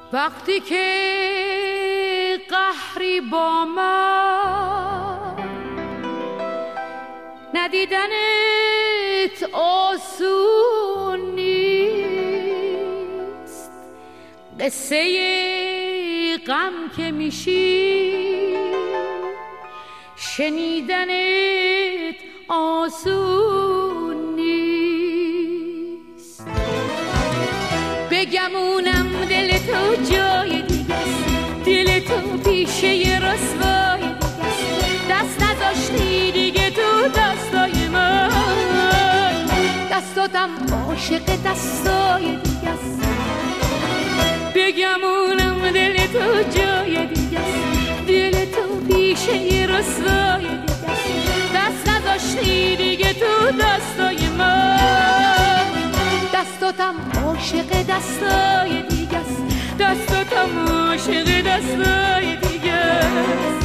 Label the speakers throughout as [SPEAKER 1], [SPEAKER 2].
[SPEAKER 1] وقتی که قهری با من ندیدنت آسون نیست، قصه غم که میشی شنیدنت آسون نیست. بگمونم دل تو جای دیگه است، دل تو پیشه رسوای دیگه است، دست نذاشتی دیگه تو دستای من، دستاتم عاشق دستای دیگه است. بگمونم دل تو جای دیگه است، دل تو پیشه رسوای دیگه است، دست نذاشتی دیگه تو دستای من، دستاتم عاشق دستای دیگه است، دستاتم عاشق دستای دیگه است.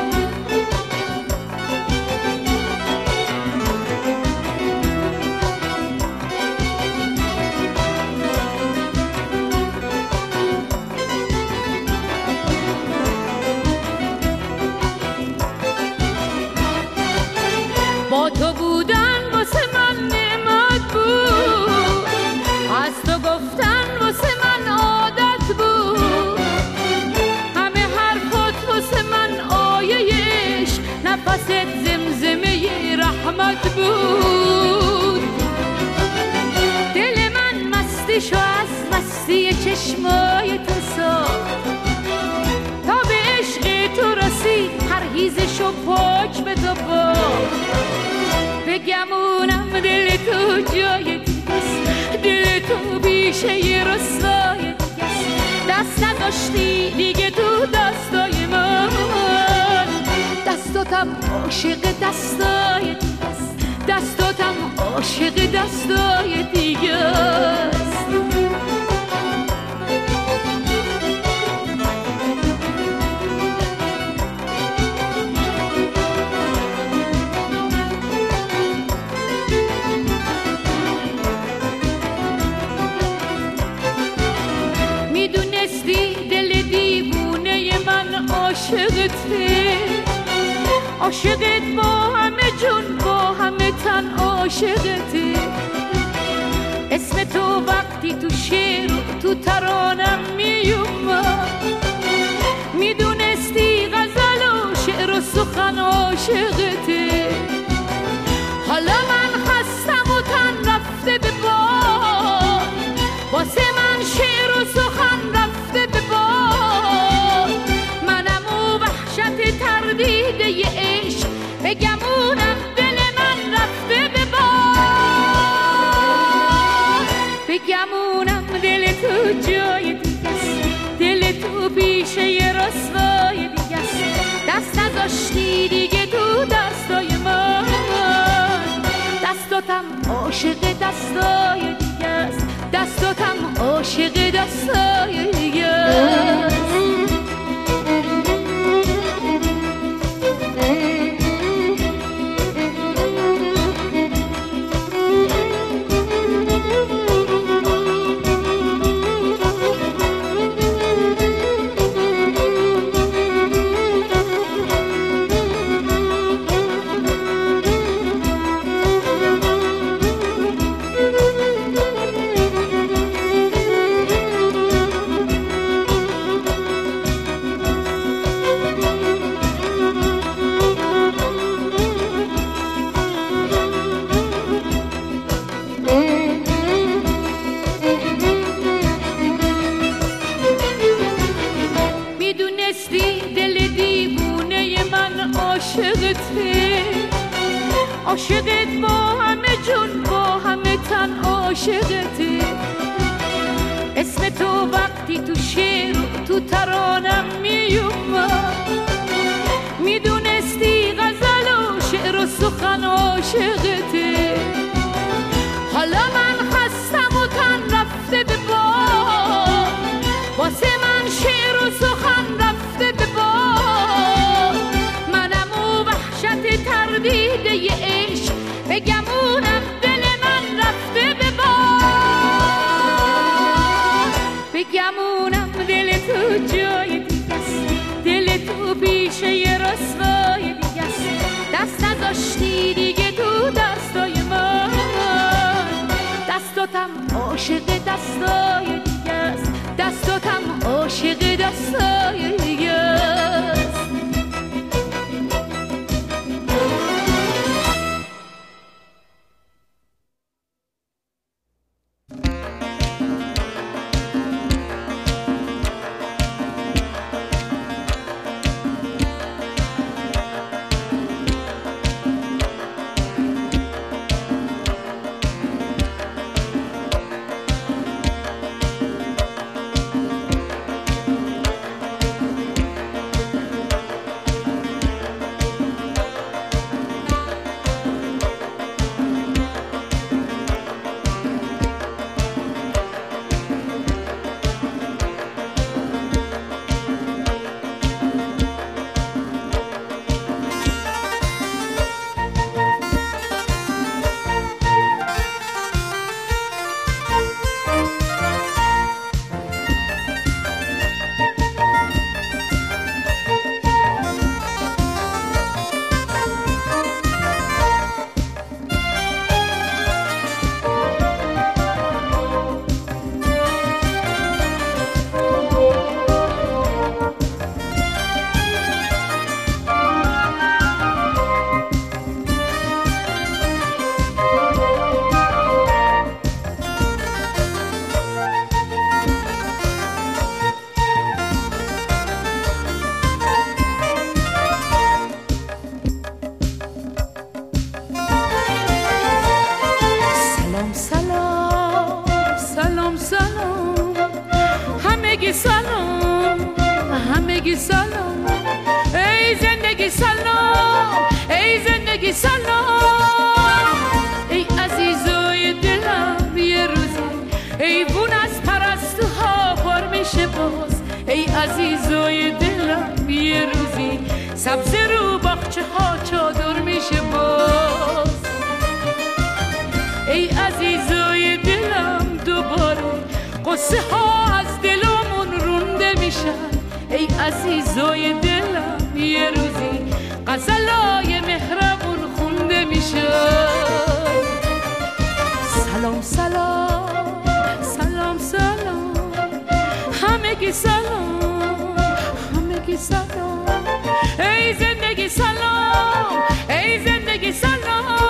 [SPEAKER 1] با تو بودن واسه من نعمت بود، از تو گفتن واسه من عادت بود، همه حرفات واسه من آیه‌اش نفست زمزمه رحمت بود. دل من مستیشو از مستی چشمای تو ساخت، تا به عشق تو رسید پرهیزشو پاک به تو باخت. بگمونم دل تو جای دیگه است، دل تو بیشه رسوای دیگه است، دست نداشتی دیگه تو دستای من، دستاتم عاشق دستای دیگه است، دستاتم عاشق دستای دیگه است. عاشقته، عاشقت با همه جون با همه تن عاشقته، اسم تو وقتی تو شعر تو ترانم میومد، میدونستی غزل و شعر و سخن عاشقته. حالا من خستم و تن رفته به باد، واسه من شعر و سخن رفته به باد، منم و وحشت تردیده ی عشق، بگمونم دل من رفته به باد. بگمونم دل تو جای دیگه است، دل تو پیشه رسوای دیگه است، دست نذاشتی دیگه تو دستای من، دستاتم عاشق دستای دیگه است، دستاتم عاشق دستای دیگه است. عاشقت با همه جون با همه تن عاشقته، اسم تو وقتی تو شعر تو ترانم میومد، میدونستی غزل و شعر و سخن عاشقته. حالا من خستم و تن رفته به باد، واسه من شعر و سخن رفته به باد، منم و وحشت تردیده ی عشق، بگمونم دل من رفته به باد. بگمونم دل یه رسوای دیگه است، دست نذاشتی دیگه تو دستای من، دستاتم عاشق دستای دیگه است، دستاتم عاشق دستای دیگه است. زندگی سلام، ای زندگی سلام، ای زندگی سلام، ای عزیزای دلم یه روزی ایوون از پرستوها پر میشه باز، ای عزیزای دلم یه روزی سبز رو باغچه ها چادر میشه باز، ای عزیزای دلم دوباره قصه ها از دلمون رونده میشن، ای عزیزای دلم یه روزی غزلای مهربون خونده میشن. سلام سلام سلام سلام، همگی سلام، همگی سلام، ای زندگی سلام، ای زندگی سلام.